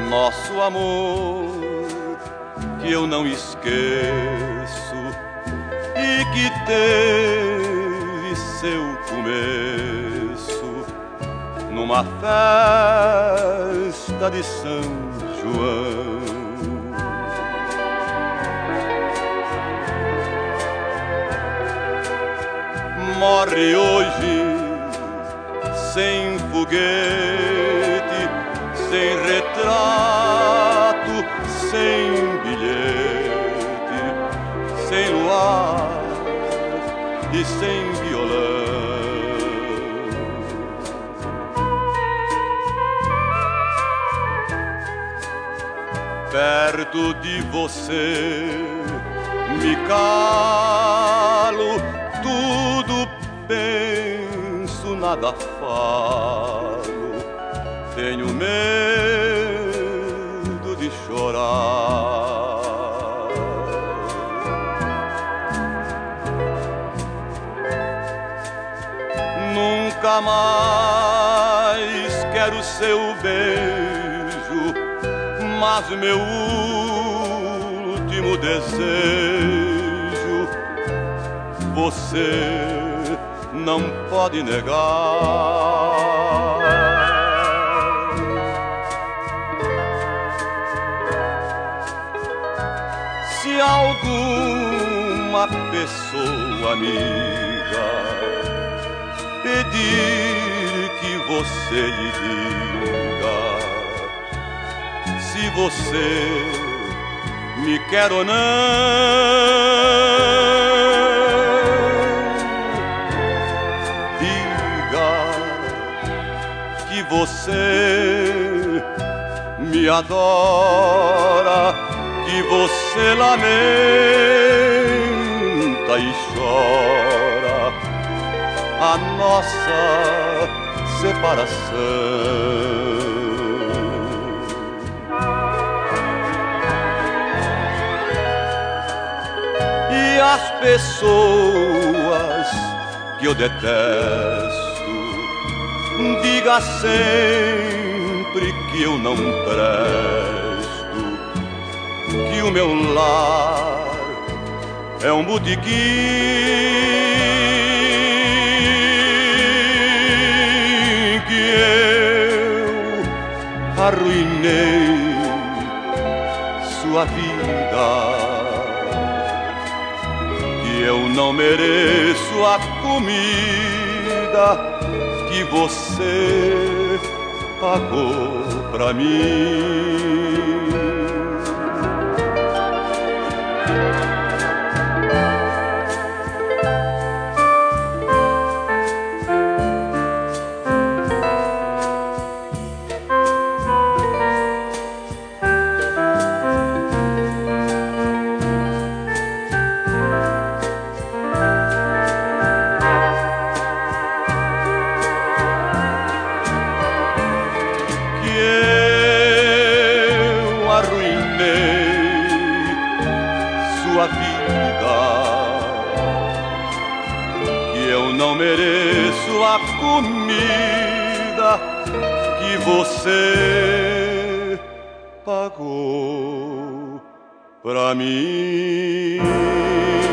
nosso amor que eu não esqueço e que teve seu começo numa festa de São João. Morre hoje sem foguete, sem retrato, sem bilhete, sem luar e sem violão. Perto de você me calo, tudo penso, nada falo, tenho medo de chorar. Nunca mais quero seu beijo, mas meu último desejo você não pode negar. Se alguma pessoa amiga pedir que você lhe diga se você me quer ou não, que você me adora, que você lamenta e chora a nossa separação. E as pessoas que eu detesto, diga sempre que eu não presto, que o meu lar é um botequim, que eu arruinei sua vida, que eu não mereço a comida que você pagou pra mim. Sua vida, que eu não mereço a comida que você pagou pra mim.